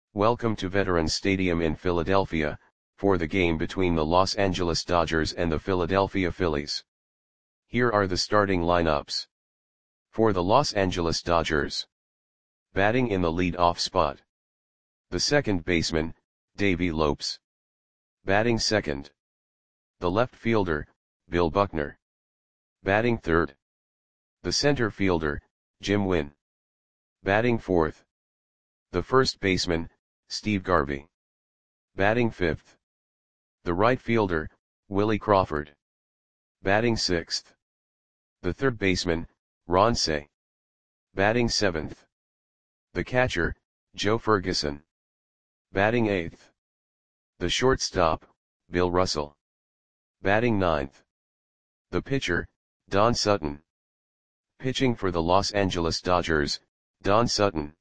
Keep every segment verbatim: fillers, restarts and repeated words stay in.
Welcome to Veterans Stadium in Philadelphia, for the game between the Los Angeles Dodgers and the Philadelphia Phillies. Here are the starting lineups. For the Los Angeles Dodgers. Batting in the lead-off spot. The second baseman, Davey Lopes. Batting second. The left fielder, Bill Buckner. Batting third. The center fielder, Jim Wynn. Batting fourth. The first baseman, Steve Garvey. Batting fifth. The right fielder, Willie Crawford. Batting sixth. The third baseman, Ron Cey. Batting seventh. The catcher, Joe Ferguson. Batting eighth. The shortstop, Bill Russell. Batting ninth. The pitcher, Don Sutton. Pitching for the Los Angeles Dodgers, Don Sutton.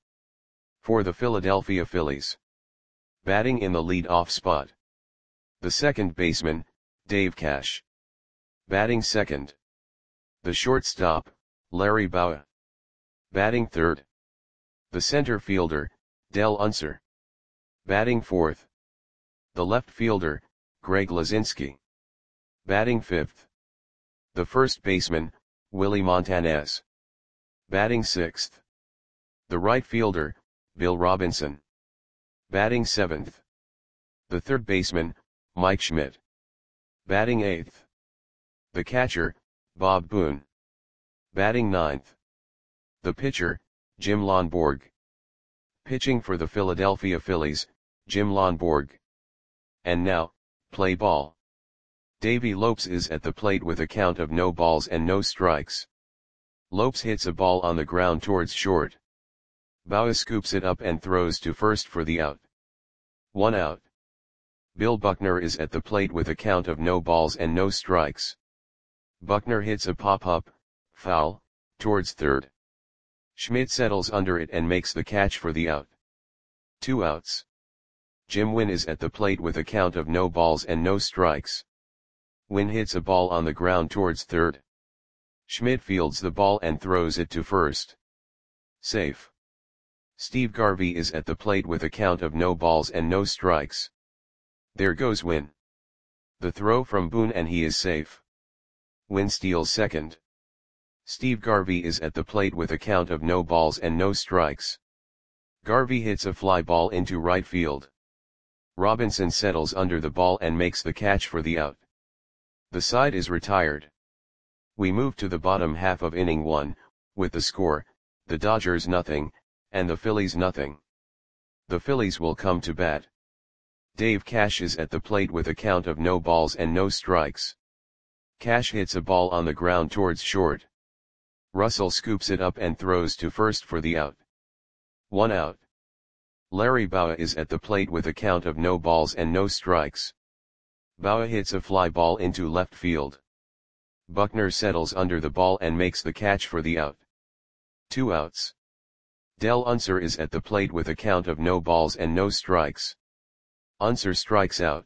For the Philadelphia Phillies. Batting in the lead-off spot. The second baseman, Dave Cash. Batting second. The shortstop, Larry Bowa. Batting third. The center fielder, Del Unser. Batting fourth. The left fielder, Greg Luzinski. Batting fifth. The first baseman, Willie Montanez. Batting sixth. The right fielder, Bill Robinson. Batting seventh. The third baseman, Mike Schmidt. Batting eighth. The catcher, Bob Boone. Batting ninth. The pitcher, Jim Lonborg. Pitching for the Philadelphia Phillies, Jim Lonborg. And now, play ball. Davey Lopes is at the plate with a count of no balls and no strikes. Lopes hits a ball on the ground towards short. Bowa scoops it up and throws to first for the out. One out. Bill Buckner is at the plate with a count of no balls and no strikes. Buckner hits a pop-up, foul, towards third. Schmidt settles under it and makes the catch for the out. Two outs. Jim Wynn is at the plate with a count of no balls and no strikes. Wynn hits a ball on the ground towards third. Schmidt fields the ball and throws it to first. Safe. Steve Garvey is at the plate with a count of no balls and no strikes. There goes Wynn. The throw from Boone and he is safe. Wynn steals second. Steve Garvey is at the plate with a count of no balls and no strikes. Garvey hits a fly ball into right field. Robinson settles under the ball and makes the catch for the out. The side is retired. We move to the bottom half of inning one, with the score, the Dodgers nothing, and the Phillies nothing. The Phillies will come to bat. Dave Cash is at the plate with a count of no balls and no strikes. Cash hits a ball on the ground towards short. Russell scoops it up and throws to first for the out. One out. Larry Bowa is at the plate with a count of no balls and no strikes. Bowa hits a fly ball into left field. Buckner settles under the ball and makes the catch for the out. Two outs. Del Unser is at the plate with a count of no balls and no strikes. Unser strikes out.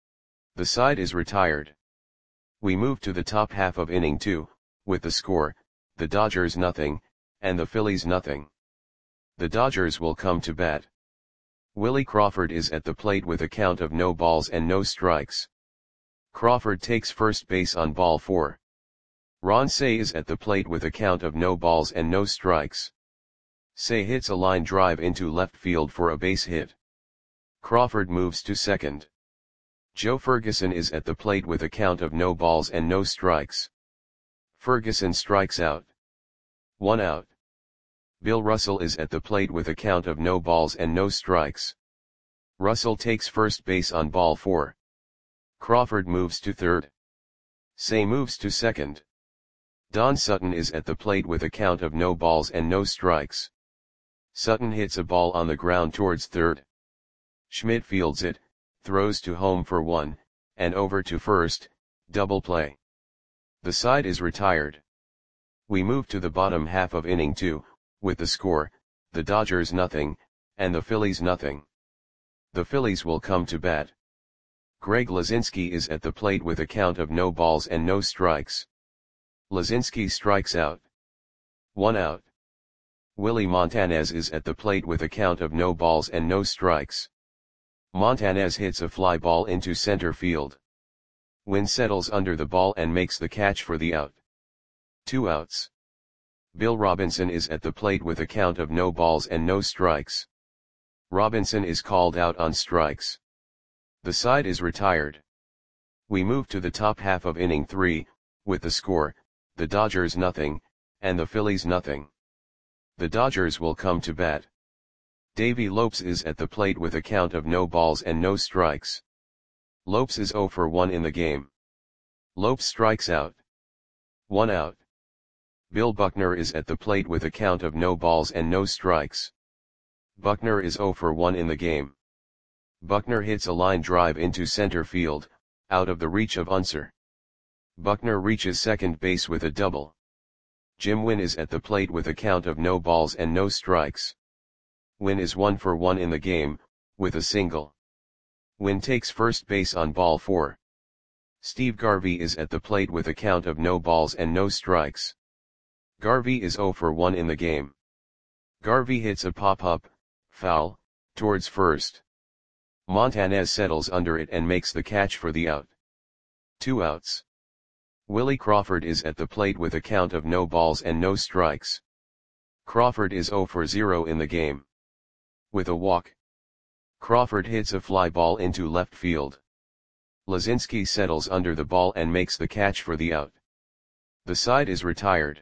The side is retired. We move to the top half of inning two, with the score, the Dodgers nothing, and the Phillies nothing. The Dodgers will come to bat. Willie Crawford is at the plate with a count of no balls and no strikes. Crawford takes first base on ball four. Ron Cey is at the plate with a count of no balls and no strikes. Cey hits a line drive into left field for a base hit. Crawford moves to second. Joe Ferguson is at the plate with a count of no balls and no strikes. Ferguson strikes out. One out. Bill Russell is at the plate with a count of no balls and no strikes. Russell takes first base on ball four. Crawford moves to third. Cey moves to second. Don Sutton is at the plate with a count of no balls and no strikes. Sutton hits a ball on the ground towards third. Schmidt fields it, throws to home for one, and over to first, double play. The side is retired. We move to the bottom half of inning two, with the score, the Dodgers nothing, and the Phillies nothing. The Phillies will come to bat. Greg Luzinski is at the plate with a count of no balls and no strikes. Luzinski strikes out. One out. Willie Montanez is at the plate with a count of no balls and no strikes. Montanez hits a fly ball into center field. Win settles under the ball and makes the catch for the out. Two outs. Bill Robinson is at the plate with a count of no balls and no strikes. Robinson is called out on strikes. The side is retired. We move to the top half of inning three, with the score, the Dodgers nothing, and the Phillies nothing. The Dodgers will come to bat. Davey Lopes is at the plate with a count of no balls and no strikes. Lopes is oh for one in the game. Lopes strikes out. One out. Bill Buckner is at the plate with a count of no balls and no strikes. Buckner is oh for one in the game. Buckner hits a line drive into center field, out of the reach of Unser. Buckner reaches second base with a double. Jim Wynn is at the plate with a count of no balls and no strikes. Wynn is one for one in the game, with a single. Wynn takes first base on ball four. Steve Garvey is at the plate with a count of no balls and no strikes. Garvey is oh for one in the game. Garvey hits a pop-up, foul, towards first. Montanez settles under it and makes the catch for the out. Two outs. Willie Crawford is at the plate with a count of no balls and no strikes. Crawford is oh for zero in the game. With a walk. Crawford hits a fly ball into left field. Lazinski settles under the ball and makes the catch for the out. The side is retired.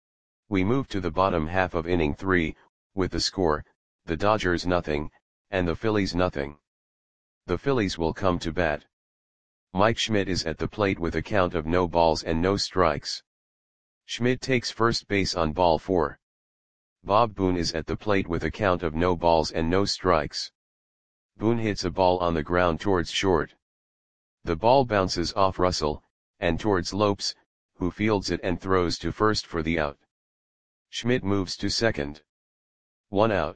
We move to the bottom half of inning three, with the score, the Dodgers nothing, and the Phillies nothing. The Phillies will come to bat. Mike Schmidt is at the plate with a count of no balls and no strikes. Schmidt takes first base on ball four. Bob Boone is at the plate with a count of no balls and no strikes. Boone hits a ball on the ground towards short. The ball bounces off Russell, and towards Lopes, who fields it and throws to first for the out. Schmidt moves to second. One out.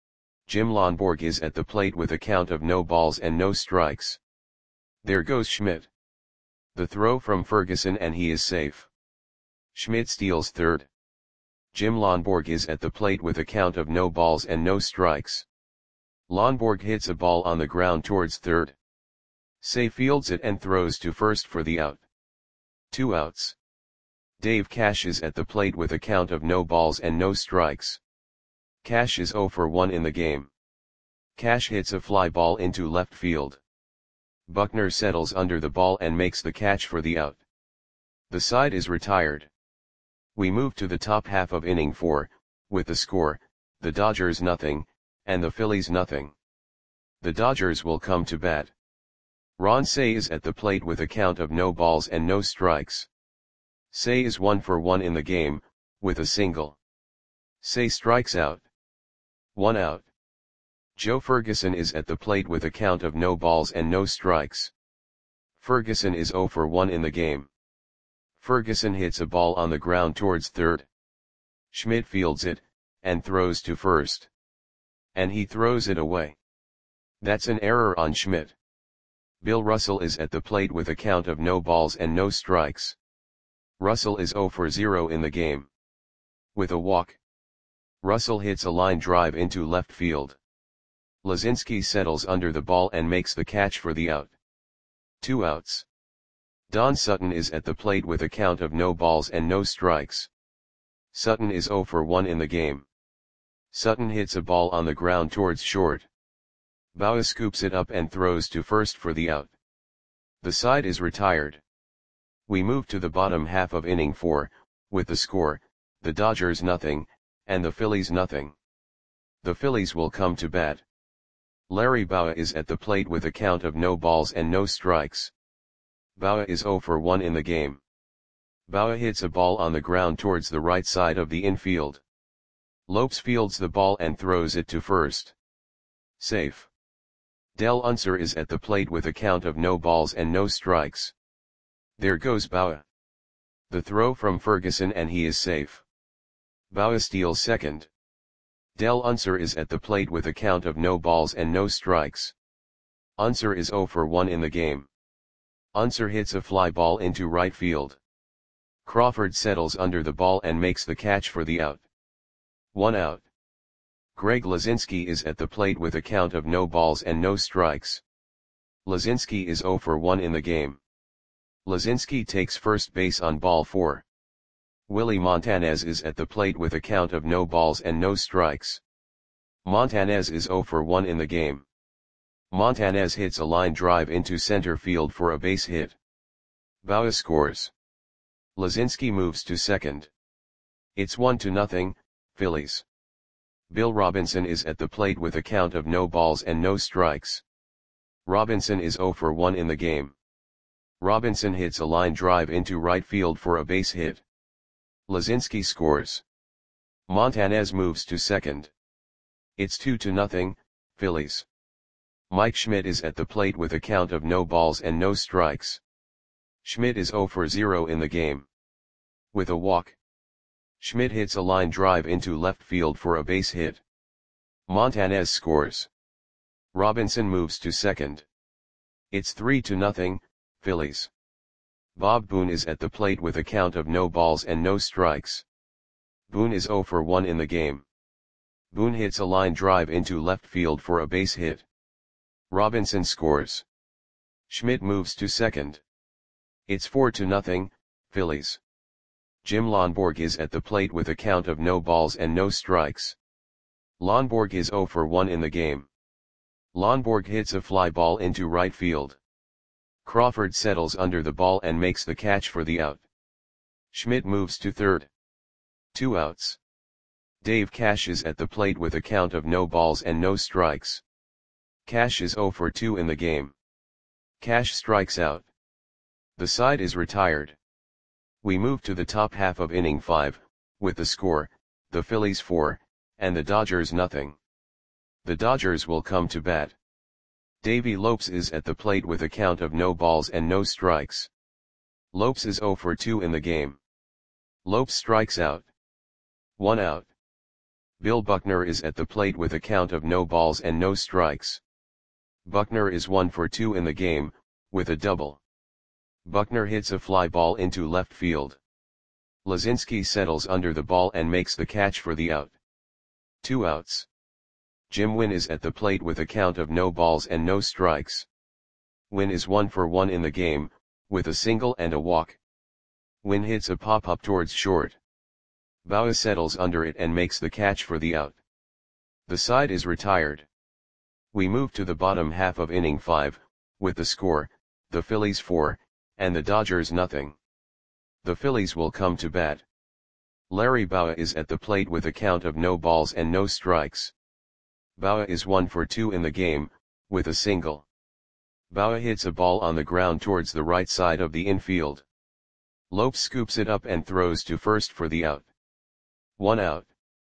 Jim Lonborg is at the plate with a count of no balls and no strikes. There goes Schmidt. The throw from Ferguson and he is safe. Schmidt steals third. Jim Lonborg is at the plate with a count of no balls and no strikes. Lonborg hits a ball on the ground towards third. Say fields it and throws to first for the out. Two outs. Dave Cash is at the plate with a count of no balls and no strikes. Cash is oh for one in the game. Cash hits a fly ball into left field. Buckner settles under the ball and makes the catch for the out. The side is retired. We move to the top half of inning four, with the score, the Dodgers nothing, and the Phillies nothing. The Dodgers will come to bat. Ron Cey is at the plate with a count of no balls and no strikes. Cey is one for one in the game, with a single. Cey strikes out. One out. Joe Ferguson is at the plate with a count of no balls and no strikes. Ferguson is oh for one in the game. Ferguson hits a ball on the ground towards third. Schmidt fields it, and throws to first. And he throws it away. That's an error on Schmidt. Bill Russell is at the plate with a count of no balls and no strikes. Russell is oh for zero in the game. With a walk. Russell hits a line drive into left field. Lazinski settles under the ball and makes the catch for the out. Two outs. Don Sutton is at the plate with a count of no balls and no strikes. Sutton is oh for one in the game. Sutton hits a ball on the ground towards short. Bauer scoops it up and throws to first for the out. The side is retired. We move to the bottom half of inning four, with the score, the Dodgers nothing, and the Phillies nothing. The Phillies will come to bat. Larry Bauer is at the plate with a count of no balls and no strikes. Bauer is oh for one in the game. Bauer hits a ball on the ground towards the right side of the infield. Lopes fields the ball and throws it to first. Safe. Del Unser is at the plate with a count of no balls and no strikes. There goes Bauer. The throw from Ferguson and he is safe. Bauer steals second. Del Unser is at the plate with a count of no balls and no strikes. Unser is oh for one in the game. Unser hits a fly ball into right field. Crawford settles under the ball and makes the catch for the out. One out. Greg Lazinski is at the plate with a count of no balls and no strikes. Lazinski is zero for one in the game. Lazinski takes first base on ball four. Willie Montanez is at the plate with a count of no balls and no strikes. Montanez is zero for one in the game. Montanez hits a line drive into center field for a base hit. Bauer scores. Lazinski moves to second. It's one to nothing, Phillies. Bill Robinson is at the plate with a count of no balls and no strikes. Robinson is zero for one in the game. Robinson hits a line drive into right field for a base hit. Lazinski scores. Montanez moves to second. It's two to nothing, Phillies. Mike Schmidt is at the plate with a count of no balls and no strikes. Schmidt is zero for zero in the game. With a walk, Schmidt hits a line drive into left field for a base hit. Montanez scores. Robinson moves to second. It's three to nothing, Phillies. Bob Boone is at the plate with a count of no balls and no strikes. Boone is zero for one in the game. Boone hits a line drive into left field for a base hit. Robinson scores. Schmidt moves to second. It's four to nothing, Phillies. Jim Lonborg is at the plate with a count of no balls and no strikes. Lonborg is zero for one in the game. Lonborg hits a fly ball into right field. Crawford settles under the ball and makes the catch for the out. Schmidt moves to third. Two outs. Dave Cash is at the plate with a count of no balls and no strikes. Cash is zero for two in the game. Cash strikes out. The side is retired. We move to the top half of inning five, with the score, the Phillies four, and the Dodgers nothing. The Dodgers will come to bat. Davey Lopes is at the plate with a count of no balls and no strikes. Lopes is zero for two in the game. Lopes strikes out. One out. Bill Buckner is at the plate with a count of no balls and no strikes. Buckner is one for two in the game, with a double. Buckner hits a fly ball into left field. Lazinski settles under the ball and makes the catch for the out. Two outs. Jim Wynn is at the plate with a count of no balls and no strikes. Wynn is one for one in the game, with a single and a walk. Wynn hits a pop-up towards short. Bauer settles under it and makes the catch for the out. The side is retired. We move to the bottom half of inning five, with the score, the Phillies four, and the Dodgers nothing. The Phillies will come to bat. Larry Bauer is at the plate with a count of no balls and no strikes. Bauer is one for two in the game, with a single. Bauer hits a ball on the ground towards the right side of the infield. Lopes scoops it up and throws to first for the out. One out.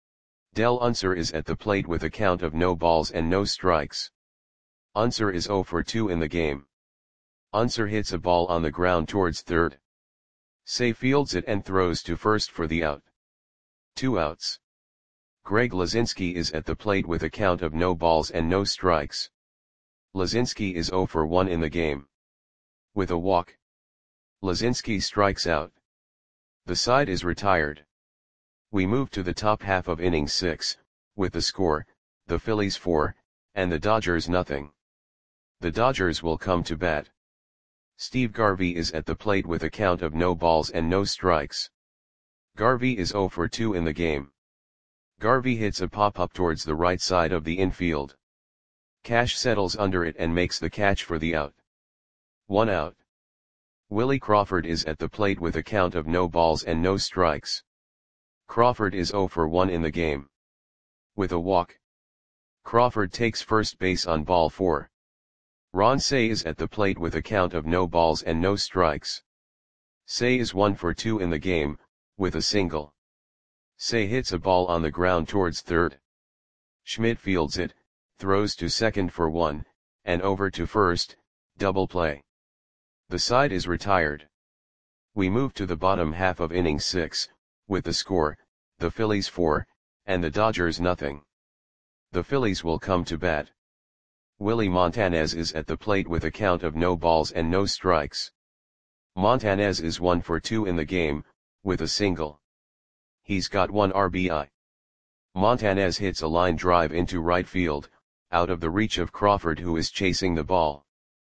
Del Unser is at the plate with a count of no balls and no strikes. Unser is zero for two in the game. Unser hits a ball on the ground towards third. Say fields it and throws to first for the out. Two outs. Greg Lazinski is at the plate with a count of no balls and no strikes. Lazinski is zero for one in the game. With a walk, Lazinski strikes out. The side is retired. We move to the top half of inning six, with the score, the Phillies four, and the Dodgers nothing. The Dodgers will come to bat. Steve Garvey is at the plate with a count of no balls and no strikes. Garvey is zero for two in the game. Garvey hits a pop-up towards the right side of the infield. Cash settles under it and makes the catch for the out. One out. Willie Crawford is at the plate with a count of no balls and no strikes. Crawford is zero for one in the game. With a walk, Crawford takes first base on ball four. Ron Cey is at the plate with a count of no balls and no strikes. Cey is one for two in the game, with a single. Cey hits a ball on the ground towards third. Schmidt fields it, throws to second for one, and over to first, double play. The side is retired. We move to the bottom half of inning six, with the score, the Phillies four, and the Dodgers nothing. The Phillies will come to bat. Willie Montanez is at the plate with a count of no balls and no strikes. Montanez is one for two in the game, with a single. He's got one R B I. Montanez hits a line drive into right field, out of the reach of Crawford, who is chasing the ball.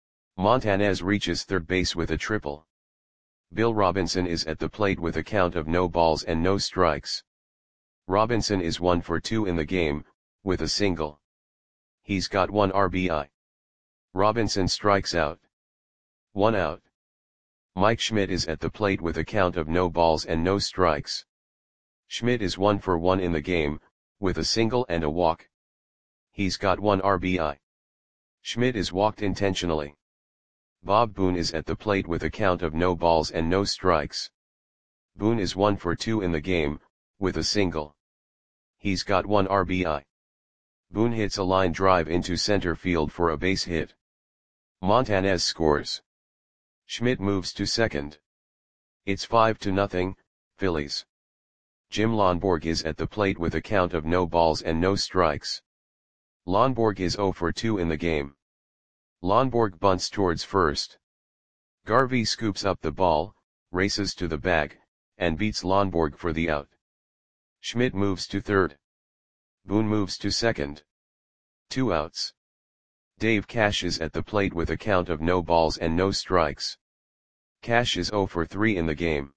Montanez reaches third base with a triple. Bill Robinson is at the plate with a count of no balls and no strikes. Robinson is one for two in the game, with a single. He's got one R B I. Robinson strikes out. One out. Mike Schmidt is at the plate with a count of no balls and no strikes. Schmidt is one for one in the game, with a single and a walk. He's got one R B I. Schmidt is walked intentionally. Bob Boone is at the plate with a count of no balls and no strikes. Boone is one for two in the game, with a single. He's got one R B I. Boone hits a line drive into center field for a base hit. Montanez scores. Schmidt moves to second. It's five to nothing, Phillies. Jim Lonborg is at the plate with a count of no balls and no strikes. Lonborg is zero for two in the game. Lonborg bunts towards first. Garvey scoops up the ball, races to the bag, and beats Lonborg for the out. Schmidt moves to third. Boone moves to second. Two outs. Dave Cash is at the plate with a count of no balls and no strikes. Cash is zero for three in the game.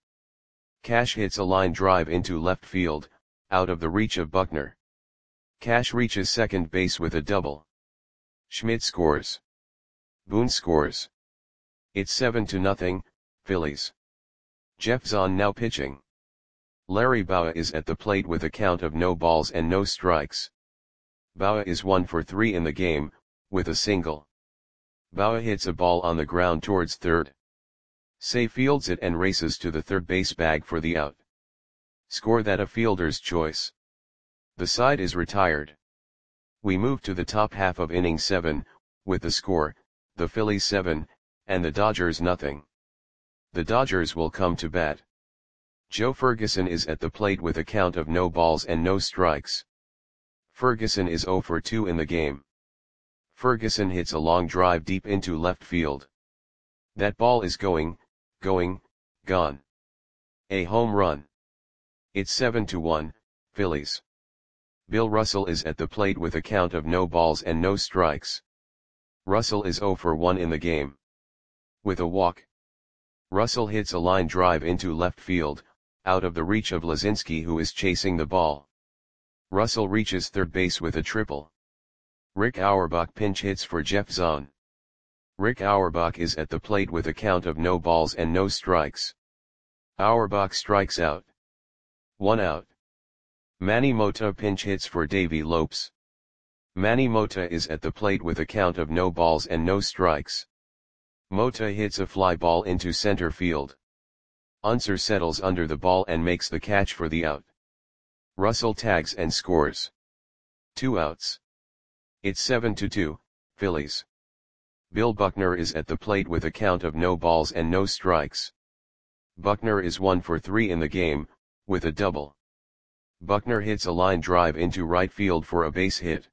Cash hits a line drive into left field, out of the reach of Buckner. Cash reaches second base with a double. Schmidt scores. Boone scores. It's seven to nothing, Phillies. Jeff Zahn now pitching. Larry Bowa is at the plate with a count of no balls and no strikes. Bowa is one for three in the game, with a single. Bowa hits a ball on the ground towards third. Say fields it and races to the third base bag for the out. Score that a fielder's choice. The side is retired. We move to the top half of inning seven, with the score, the Phillies seven, and the Dodgers nothing. The Dodgers will come to bat. Joe Ferguson is at the plate with a count of no balls and no strikes. Ferguson is zero for two in the game. Ferguson hits a long drive deep into left field. That ball is going, going, gone. A home run. It's seven to one, Phillies. Bill Russell is at the plate with a count of no balls and no strikes. Russell is zero for one in the game. With a walk. Russell hits a line drive into left field, out of the reach of Lazinski, who is chasing the ball. Russell reaches third base with a triple. Rick Auerbach pinch hits for Jeff Zahn. Rick Auerbach is at the plate with a count of no balls and no strikes. Auerbach strikes out. One out. Manny Mota pinch hits for Davey Lopes. Manny Mota is at the plate with a count of no balls and no strikes. Mota hits a fly ball into center field. Unser settles under the ball and makes the catch for the out. Russell tags and scores. Two outs. It's seven to two, Phillies. Bill Buckner is at the plate with a count of no balls and no strikes. Buckner is one for three in the game, with a double. Buckner hits a line drive into right field for a base hit.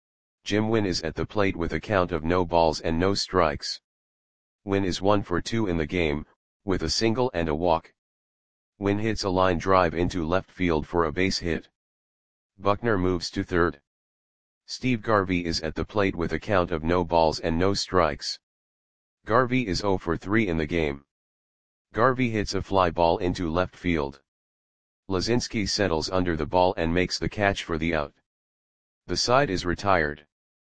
Jim Wynn is at the plate with a count of no balls and no strikes. Wynn is one for two in the game, with a single and a walk. Wynn hits a line drive into left field for a base hit. Buckner moves to third. Steve Garvey is at the plate with a count of no balls and no strikes. Garvey is zero for three in the game. Garvey hits a fly ball into left field. Lazinski settles under the ball and makes the catch for the out. The side is retired.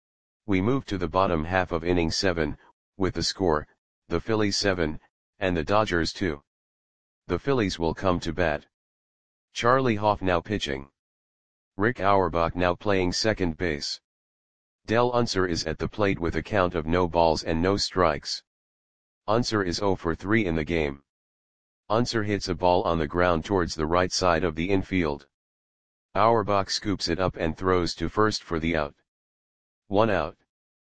We move to the bottom half of inning seven, with the score, the Phillies seven, and the Dodgers two. The Phillies will come to bat. Charlie Hoff now pitching. Rick Auerbach now playing second base. Del Unser is at the plate with a count of no balls and no strikes. Unser is zero for three in the game. Unser hits a ball on the ground towards the right side of the infield. Auerbach scoops it up and throws to first for the out. One out.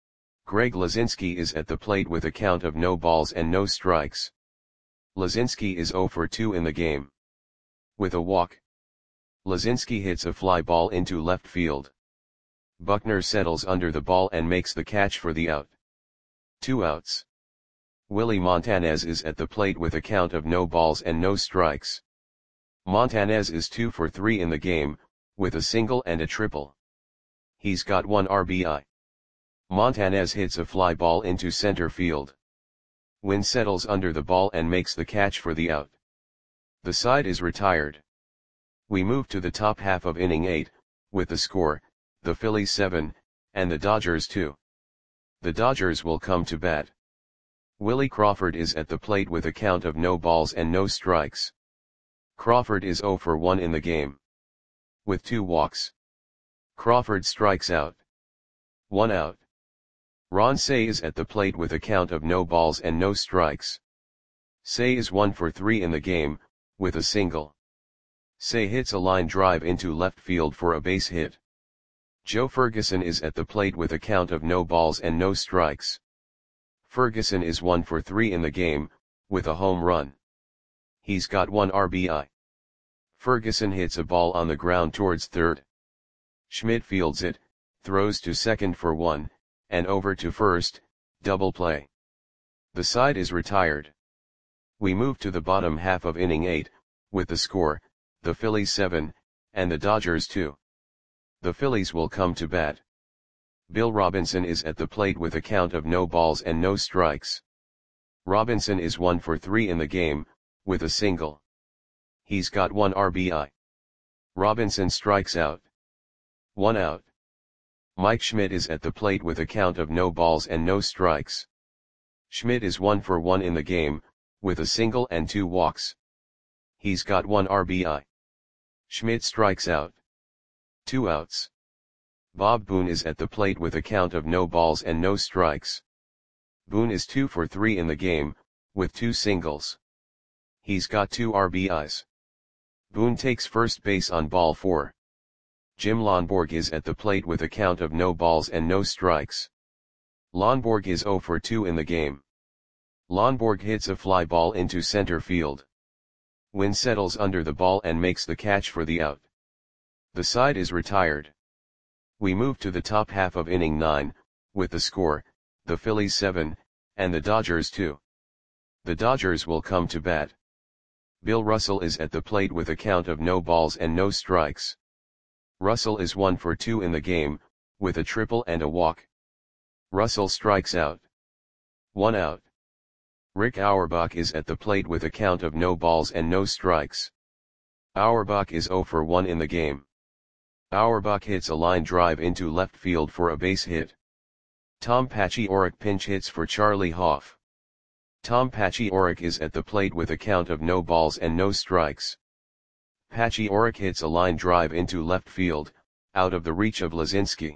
Greg Lazinski is at the plate with a count of no balls and no strikes. Lazinski is zero for two in the game. With a walk. Lazinski hits a fly ball into left field. Buckner settles under the ball and makes the catch for the out. Two outs. Willie Montanez is at the plate with a count of no balls and no strikes. Montanez is two for three in the game, with a single and a triple. He's got one R B I. Montanez hits a fly ball into center field. Wynn settles under the ball and makes the catch for the out. The side is retired. We move to the top half of inning eight, with the score, the Phillies seven, and the Dodgers two. The Dodgers will come to bat. Willie Crawford is at the plate with a count of no balls and no strikes. Crawford is zero for one in the game, with two walks. Crawford strikes out. One out. Ron Cey is at the plate with a count of no balls and no strikes. Cey is one for three in the game, with a single. Cey hits a line drive into left field for a base hit. Joe Ferguson is at the plate with a count of no balls and no strikes. Ferguson is one for three in the game, with a home run. He's got one R B I. Ferguson hits a ball on the ground towards third. Schmidt fields it, throws to second for one, and over to first, double play. The side is retired. We move to the bottom half of inning eight, with the score, the Phillies seven, and the Dodgers two. The Phillies will come to bat. Bill Robinson is at the plate with a count of no balls and no strikes. Robinson is one for three in the game, with a single. He's got one R B I. Robinson strikes out. One out. Mike Schmidt is at the plate with a count of no balls and no strikes. Schmidt is one for one in the game, with a single and two walks. He's got one R B I. Schmidt strikes out. Two outs. Bob Boone is at the plate with a count of no balls and no strikes. Boone is two for three in the game, with two singles. He's got two R B Is. Boone takes first base on ball four. Jim Lonborg is at the plate with a count of no balls and no strikes. Lonborg is zero for two in the game. Lonborg hits a fly ball into center field. Wynn settles under the ball and makes the catch for the out. The side is retired. We move to the top half of inning nine, with the score, the Phillies seven, and the Dodgers two. The Dodgers will come to bat. Bill Russell is at the plate with a count of no balls and no strikes. Russell is one for two in the game, with a triple and a walk. Russell strikes out. One out. Rick Auerbach is at the plate with a count of no balls and no strikes. Auerbach is zero for one in the game. Auerbach hits a line drive into left field for a base hit. Tom Paciorek pinch hits for Charlie Hoff. Tom Paciorek is at the plate with a count of no balls and no strikes. Paciorek hits a line drive into left field, out of the reach of Lazinski.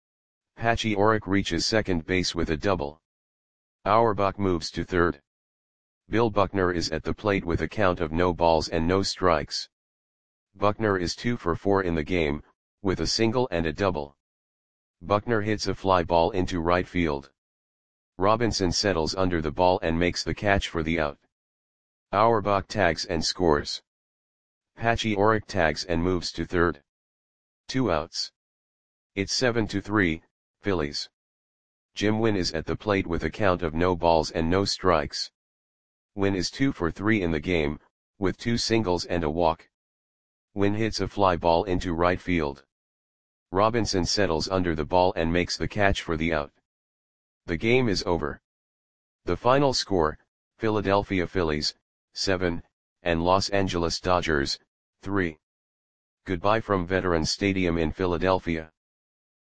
Paciorek reaches second base with a double. Auerbach moves to third. Bill Buckner is at the plate with a count of no balls and no strikes. Buckner is two for four in the game, with a single and a double. Buckner hits a fly ball into right field. Robinson settles under the ball and makes the catch for the out. Auerbach tags and scores. Paciorek tags and moves to third. Two outs. It's seven to three, Phillies. Jim Wynn is at the plate with a count of no balls and no strikes. Wynn is two for three in the game, with two singles and a walk. Wynn hits a fly ball into right field. Robinson settles under the ball and makes the catch for the out. The game is over. The final score, Philadelphia Phillies, seven, and Los Angeles Dodgers, three. Goodbye from Veterans Stadium in Philadelphia.